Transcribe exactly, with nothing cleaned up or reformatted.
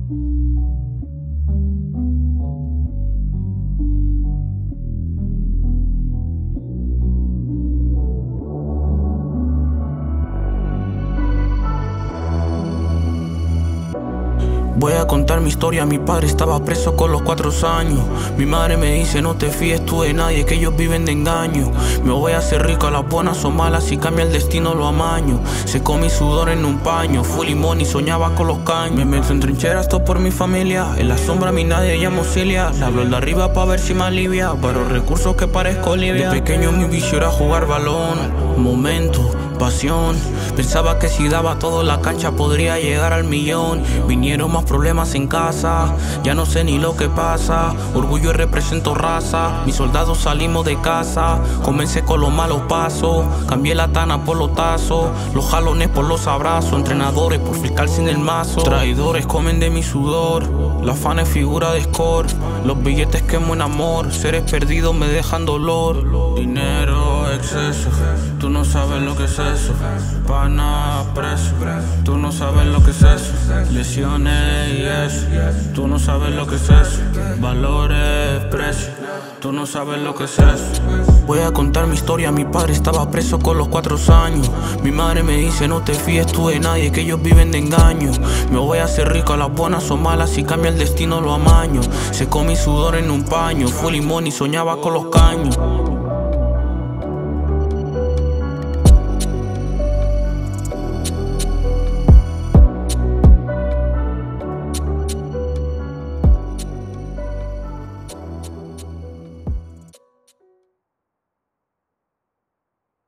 Voy a contar mi historia, mi padre estaba preso con los cuatro años. Mi madre me dice no te fíes tú de nadie, que ellos viven de engaño. Me voy a hacer rico, a las buenas o malas, si cambia el destino lo amaño. Secó mi sudor en un paño, fui limón y soñaba con los caños. Me meto en trincheras todo por mi familia, en la sombra a mi nadie llama auxilia. Le hablo al de arriba pa' ver si me alivia, para recursos que parezco Olivia. De pequeño mi vicio era jugar balón, momento, pasión. Pensaba que si daba todo en la cancha podría llegar al millón. Vinieron más problemas en casa, ya no sé ni lo que pasa. Orgullo y represento raza, mis soldados salimos de casa. Comencé con los malos pasos, cambié la tana por los tazos, los jalones por los abrazos, entrenadores por fiscal sin el mazo. Traidores comen de mi sudor, la fan es figura de score. Los billetes quemo en amor, seres perdidos me dejan dolor. Dinero, exceso, tú no sabes lo que es eso. Pana preso, tú no sabes lo que es eso. Lesiones y eso, tú no sabes lo que es eso. Valores, precios, tú no sabes lo que es eso. Voy a contar mi historia, mi padre estaba preso con los cuatro años. Mi madre me dice no te fíes tú de nadie, que ellos viven de engaño. Me voy a hacer rico, a las buenas o malas, si cambia el destino lo amaño. Secó mi sudor en un paño, fui limón y soñaba con los caños.